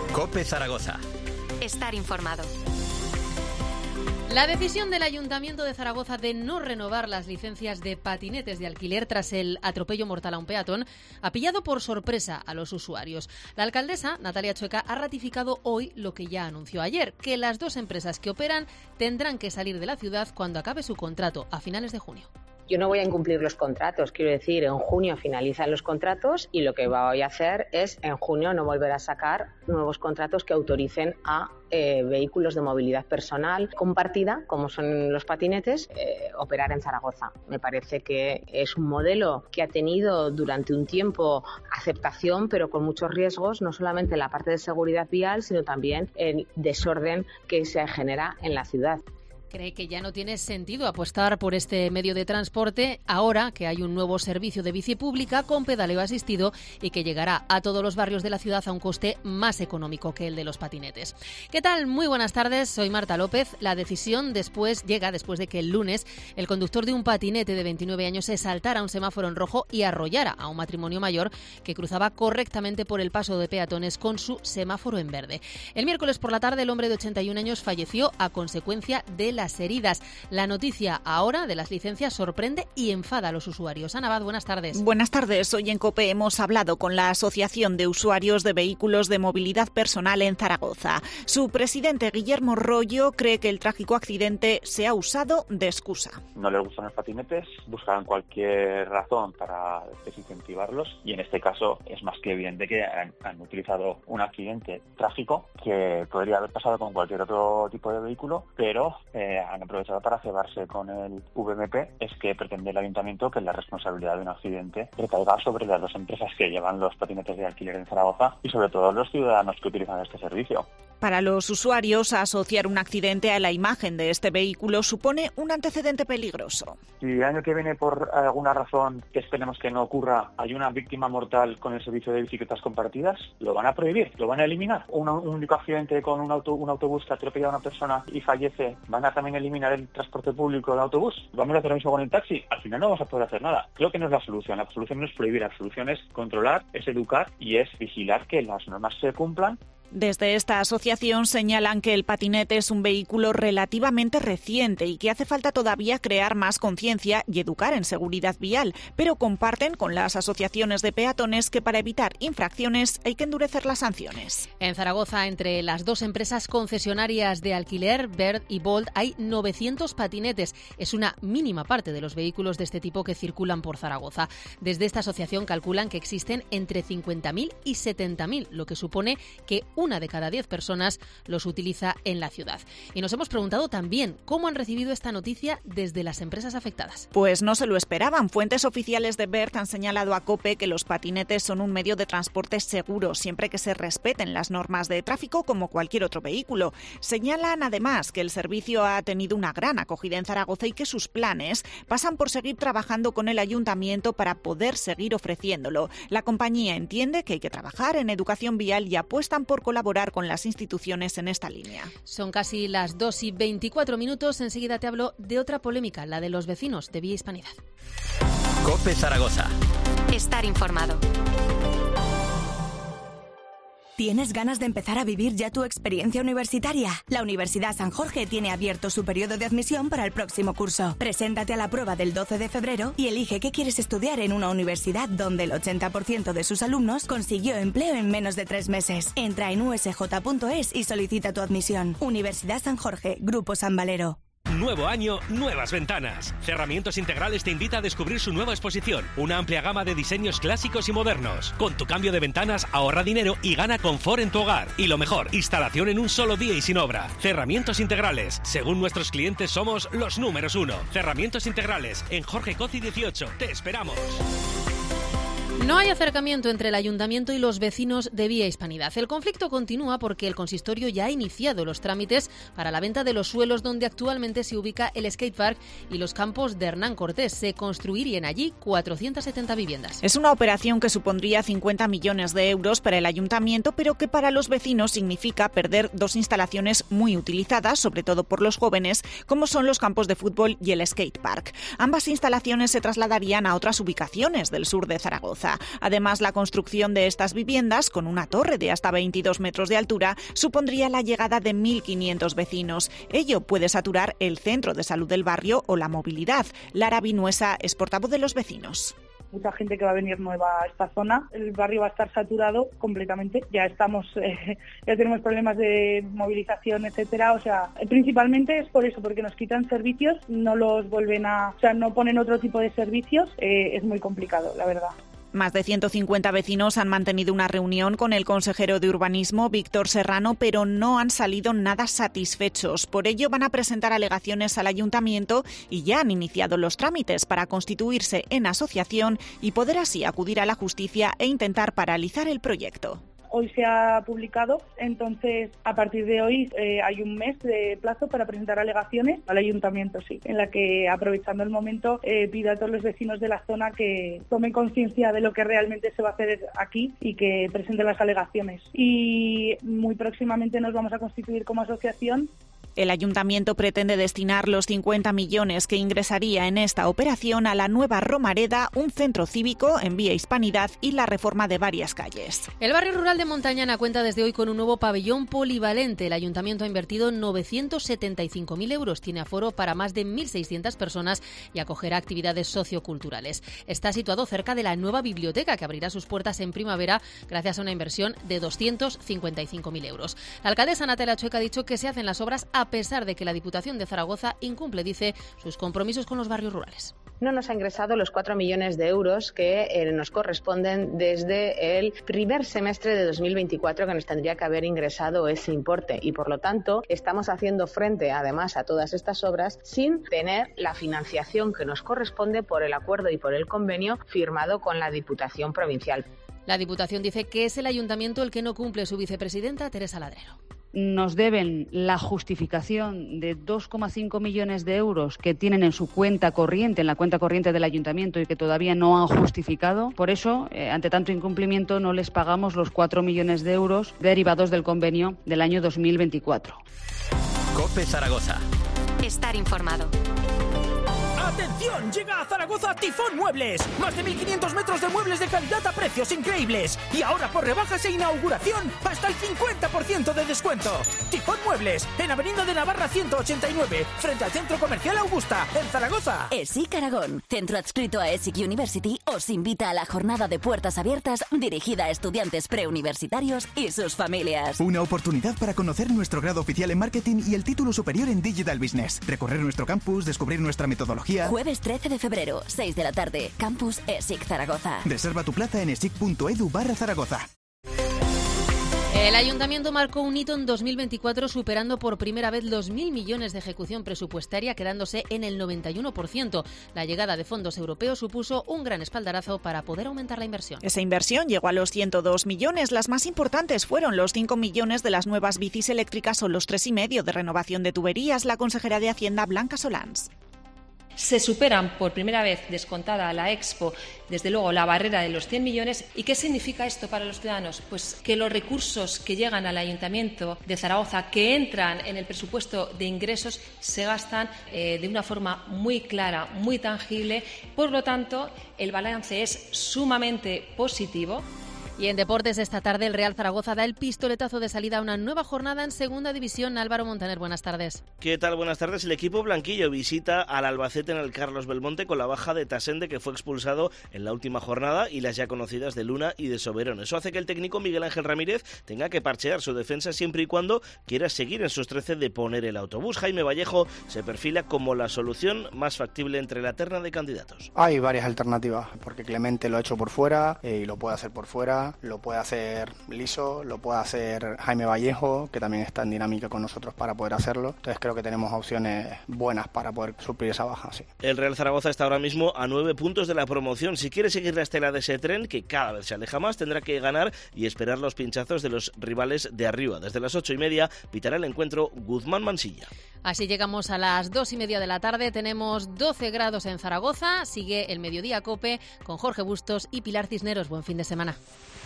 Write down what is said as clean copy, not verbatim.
COPE Zaragoza. Estar informado. La decisión del Ayuntamiento de Zaragoza de no renovar las licencias de patinetes de alquiler tras el atropello mortal a un peatón ha pillado por sorpresa a los usuarios. La alcaldesa, Natalia Chueca, ha ratificado hoy lo que ya anunció ayer, que las dos empresas que operan tendrán que salir de la ciudad cuando acabe su contrato a finales de junio. Yo no voy a incumplir los contratos, quiero decir, en junio finalizan los contratos y lo que voy a hacer es en junio no volver a sacar nuevos contratos que autoricen a vehículos de movilidad personal compartida, como son los patinetes, operar en Zaragoza. Me parece que es un modelo que ha tenido durante un tiempo aceptación, pero con muchos riesgos, no solamente en la parte de seguridad vial, sino también el desorden que se genera en la ciudad. Cree que ya no tiene sentido apostar por este medio de transporte ahora que hay un nuevo servicio de bici pública con pedaleo asistido y que llegará a todos los barrios de la ciudad a un coste más económico que el de los patinetes. ¿Qué tal? Muy buenas tardes, soy Marta López. La decisión llega después de que el lunes el conductor de un patinete de 29 años se saltara un semáforo en rojo y arrollara a un matrimonio mayor que cruzaba correctamente por el paso de peatones con su semáforo en verde. El miércoles por la tarde el hombre de 81 años falleció a consecuencia de las heridas. La noticia ahora de las licencias sorprende y enfada a los usuarios. Ana Abad, buenas tardes. Buenas tardes. Hoy en COPE hemos hablado con la Asociación de Usuarios de Vehículos de Movilidad Personal en Zaragoza. Su presidente, Guillermo Rollo, cree que el trágico accidente se ha usado de excusa. No les gustan los patinetes, buscarán cualquier razón para desincentivarlos y en este caso es más que evidente que han utilizado un accidente trágico que podría haber pasado con cualquier otro tipo de vehículo, pero han aprovechado para cebarse con el VMP. Es que pretende el ayuntamiento que la responsabilidad de un accidente recaiga sobre las dos empresas que llevan los patinetes de alquiler en Zaragoza y sobre todo los ciudadanos que utilizan este servicio. Para los usuarios, asociar un accidente a la imagen de este vehículo supone un antecedente peligroso. Si el año que viene, por alguna razón que esperemos que no ocurra, hay una víctima mortal con el servicio de bicicletas compartidas, lo van a prohibir, lo van a eliminar. Un único accidente con un autobús que atropella a una persona y fallece, ¿van a también eliminar el transporte público del autobús? ¿Vamos a hacer lo mismo con el taxi? Al final no vamos a poder hacer nada. Creo que no es la solución. La solución no es prohibir, la solución es controlar, es educar y es vigilar que las normas se cumplan. Desde esta asociación señalan que el patinete es un vehículo relativamente reciente y que hace falta todavía crear más conciencia y educar en seguridad vial, pero comparten con las asociaciones de peatones que para evitar infracciones hay que endurecer las sanciones. En Zaragoza, entre las dos empresas concesionarias de alquiler, Bird y Bolt, hay 900 patinetes. Es una mínima parte de los vehículos de este tipo que circulan por Zaragoza. Desde esta asociación calculan que existen entre 50.000 y 70.000, lo que supone que una de cada 10 personas los utiliza en la ciudad. Y nos hemos preguntado también cómo han recibido esta noticia desde las empresas afectadas. Pues no se lo esperaban. Fuentes oficiales de BERT han señalado a COPE que los patinetes son un medio de transporte seguro, siempre que se respeten las normas de tráfico como cualquier otro vehículo. Señalan además que el servicio ha tenido una gran acogida en Zaragoza y que sus planes pasan por seguir trabajando con el ayuntamiento para poder seguir ofreciéndolo. La compañía entiende que hay que trabajar en educación vial y apuestan por colaborar con las instituciones en esta línea. Son casi las 2:24. Enseguida te hablo de otra polémica, la de los vecinos de Vía Hispanidad. COPE Zaragoza. Estar informado. ¿Tienes ganas de empezar a vivir ya tu experiencia universitaria? La Universidad San Jorge tiene abierto su periodo de admisión para el próximo curso. Preséntate a la prueba del 12 de febrero y elige qué quieres estudiar en una universidad donde el 80% de sus alumnos consiguió empleo en menos de 3 meses. Entra en usj.es y solicita tu admisión. Universidad San Jorge, Grupo San Valero. Nuevo año, nuevas ventanas. Cerramientos Integrales te invita a descubrir su nueva exposición. Una amplia gama de diseños clásicos y modernos. Con tu cambio de ventanas, ahorra dinero y gana confort en tu hogar. Y lo mejor, instalación en un solo día y sin obra. Cerramientos Integrales. Según nuestros clientes, somos los números 1. Cerramientos Integrales. En Jorge Coci 18. Te esperamos. No hay acercamiento entre el Ayuntamiento y los vecinos de Vía Hispanidad. El conflicto continúa porque el consistorio ya ha iniciado los trámites para la venta de los suelos donde actualmente se ubica el skatepark y los campos de Hernán Cortés. Se construirían allí 470 viviendas. Es una operación que supondría 50 millones de euros para el Ayuntamiento, pero que para los vecinos significa perder dos instalaciones muy utilizadas, sobre todo por los jóvenes, como son los campos de fútbol y el skatepark. Ambas instalaciones se trasladarían a otras ubicaciones del sur de Zaragoza. vivienda. Además, la construcción de estas viviendas, con una torre de hasta 22 metros de altura, supondría la llegada de 1.500 vecinos. Ello puede saturar el centro de salud del barrio o la movilidad. Lara Vinuesa es portavoz de los vecinos. Mucha gente que va a venir nueva a esta zona, el barrio va a estar saturado completamente. Ya tenemos problemas de movilización, etcétera. O sea, principalmente es por eso, porque nos quitan servicios, no ponen otro tipo de servicios. Es muy complicado, la verdad. Más de 150 vecinos han mantenido una reunión con el consejero de Urbanismo, Víctor Serrano, pero no han salido nada satisfechos. Por ello van a presentar alegaciones al ayuntamiento y ya han iniciado los trámites para constituirse en asociación y poder así acudir a la justicia e intentar paralizar el proyecto. Hoy se ha publicado, entonces a partir de hoy hay un mes de plazo para presentar alegaciones al ayuntamiento, sí, en la que, aprovechando el momento, pido a todos los vecinos de la zona que tomen conciencia de lo que realmente se va a hacer aquí y que presenten las alegaciones. Y muy próximamente nos vamos a constituir como asociación. El ayuntamiento pretende destinar los 50 millones que ingresaría en esta operación a la nueva Romareda, un centro cívico en Vía Hispanidad y la reforma de varias calles. El barrio rural de Montañana cuenta desde hoy con un nuevo pabellón polivalente. El ayuntamiento ha invertido 975.000 euros. Tiene aforo para más de 1.600 personas y acogerá actividades socioculturales. Está situado cerca de la nueva biblioteca que abrirá sus puertas en primavera gracias a una inversión de 255.000 euros. La alcaldesa Natalia Chueca ha dicho que se hacen las obras a pesar de que la Diputación de Zaragoza incumple, dice, sus compromisos con los barrios rurales. No nos ha ingresado los 4 millones de euros que nos corresponden desde el primer semestre de 2024, que nos tendría que haber ingresado ese importe, y por lo tanto estamos haciendo frente además a todas estas obras sin tener la financiación que nos corresponde por el acuerdo y por el convenio firmado con la Diputación Provincial. La Diputación dice que es el ayuntamiento el que no cumple. Su vicepresidenta, Teresa Ladrero. Nos deben la justificación de 2,5 millones de euros que tienen en su cuenta corriente, en la cuenta corriente del ayuntamiento, y que todavía no han justificado. Por eso, ante tanto incumplimiento, no les pagamos los 4 millones de euros derivados del convenio del año 2024. COPE Zaragoza. Estar informado. ¡Atención! Llega a Zaragoza Tifón Muebles. Más de 1.500 metros de muebles de calidad a precios increíbles. Y ahora por rebajas e inauguración, hasta el 50% de descuento. Tifón Muebles, en Avenida de Navarra 189, frente al Centro Comercial Augusta, en Zaragoza. ESIC Aragón, centro adscrito a ESIC University, os invita a la jornada de puertas abiertas dirigida a estudiantes preuniversitarios y sus familias. Una oportunidad para conocer nuestro grado oficial en marketing y el título superior en Digital Business. Recorrer nuestro campus, descubrir nuestra metodología. Jueves 13 de febrero, 6 de la tarde, Campus ESIC Zaragoza. Reserva tu plaza en esic.edu/Zaragoza. El ayuntamiento marcó un hito en 2024 superando por primera vez los 1.000 millones de ejecución presupuestaria, quedándose en el 91%. La llegada de fondos europeos supuso un gran espaldarazo para poder aumentar la inversión. Esa inversión llegó a los 102 millones. Las más importantes fueron los 5 millones de las nuevas bicis eléctricas o los 3,5 de renovación de tuberías. La consejera de Hacienda, Blanca Solans. Se superan por primera vez, descontada la Expo, desde luego la barrera de los 100 millones. ¿Y qué significa esto para los ciudadanos? Pues que los recursos que llegan al Ayuntamiento de Zaragoza, que entran en el presupuesto de ingresos, se gastan de una forma muy clara, muy tangible. Por lo tanto, el balance es sumamente positivo. Y en deportes, esta tarde el Real Zaragoza da el pistoletazo de salida a una nueva jornada en Segunda División. Álvaro Montaner, buenas tardes. ¿Qué tal? Buenas tardes. El equipo blanquillo visita al Albacete en el Carlos Belmonte con la baja de Tasende, que fue expulsado en la última jornada, y las ya conocidas de Luna y de Soberón. Eso hace que el técnico Miguel Ángel Ramírez tenga que parchear su defensa siempre y cuando quiera seguir en sus 13 de poner el autobús. Jaime Vallejo se perfila como la solución más factible entre la terna de candidatos. Hay varias alternativas, porque Clemente lo ha hecho por fuera y lo puede hacer por fuera. Lo puede hacer Liso, lo puede hacer Jaime Vallejo, que también está en dinámica con nosotros para poder hacerlo. Entonces creo que tenemos opciones buenas para poder suplir esa baja. Sí. El Real Zaragoza está ahora mismo a 9 puntos de la promoción. Si quiere seguir la estela de ese tren, que cada vez se aleja más, tendrá que ganar y esperar los pinchazos de los rivales de arriba. Desde las 8:30 pitará el encuentro Guzmán Mansilla. Así llegamos a las 2:30 de la tarde. Tenemos 12 grados en Zaragoza. Sigue el Mediodía COPE con Jorge Bustos y Pilar Cisneros. Buen fin de semana.